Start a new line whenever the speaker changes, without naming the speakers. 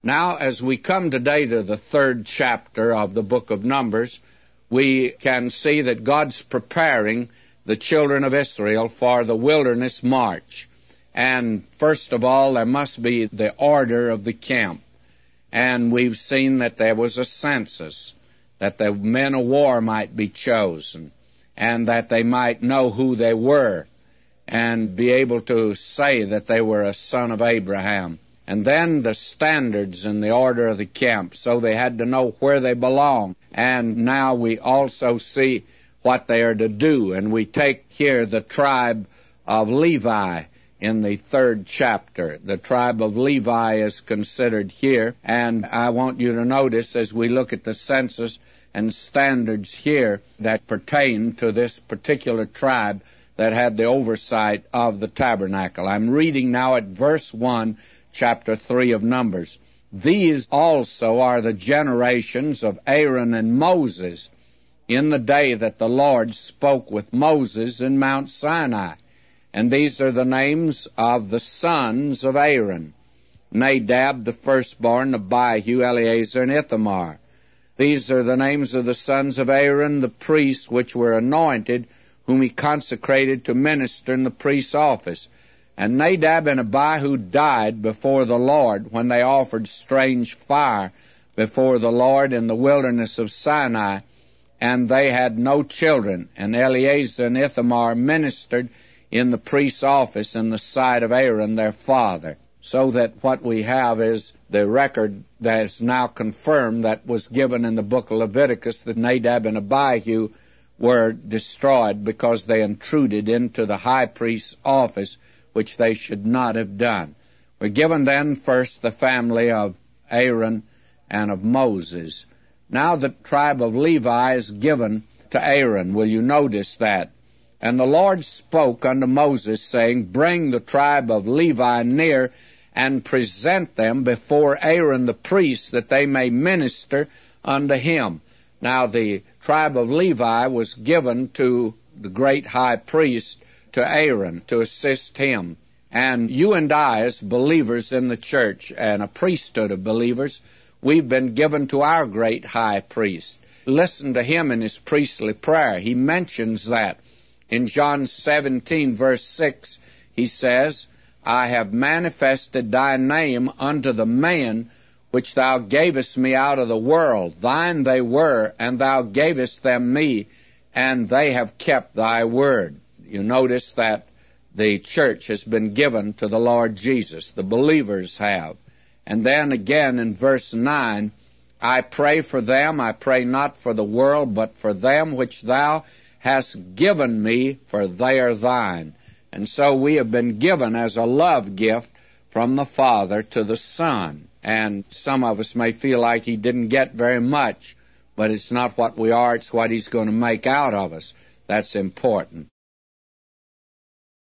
Now, as we come today to the 3rd chapter of the book of Numbers, we can see that God's preparing the children of Israel for the wilderness march. And first of all, there must be the order of the camp. And we've seen that there was a census, that the men of war might be chosen, and that they might know who they were, and be able to say that they were a son of Abraham. And then the standards and the order of the camp, so they had to know where they belong. And now we also see what they are to do. And we take here the tribe of Levi in the 3rd chapter. The tribe of Levi is considered here. And I want you to notice as we look at the census and standards here that pertain to this particular tribe that had the oversight of the tabernacle. I'm reading now at verse 1, chapter 3 of Numbers. These also are the generations of Aaron and Moses in the day that the Lord spoke with Moses in Mount Sinai. And these are the names of the sons of Aaron: Nadab, the firstborn, Abihu, Eleazar, and Ithamar. These are the names of the sons of Aaron, the priests, which were anointed, whom he consecrated to minister in the priest's office. And Nadab and Abihu died before the Lord when they offered strange fire before the Lord in the wilderness of Sinai, and they had no children. And Eleazar and Ithamar ministered in the priest's office in the sight of Aaron their father. So that what we have is the record that is now confirmed that was given in the book of Leviticus, that Nadab and Abihu were destroyed because they intruded into the high priest's office, which they should not have done. We're given then first the family of Aaron and of Moses. Now the tribe of Levi is given to Aaron. Will you notice that? And the Lord spoke unto Moses, saying, Bring the tribe of Levi near, and present them before Aaron the priest, that they may minister unto him. Now the tribe of Levi was given to the great high priest, to Aaron, to assist him. And you and I, as believers in the church and a priesthood of believers, we've been given to our great high priest. Listen to him in his priestly prayer. He mentions that. In John 17, verse 6, he says, I have manifested thy name unto the men which thou gavest me out of the world. Thine they were, and thou gavest them me, and they have kept thy word. You notice that the church has been given to the Lord Jesus. The believers have. And then again in verse 9, I pray for them, I pray not for the world, but for them which thou hast given me, for they are thine. And so we have been given as a love gift from the Father to the Son. And some of us may feel like he didn't get very much, but it's not what we are, it's what he's going to make out of us. That's important.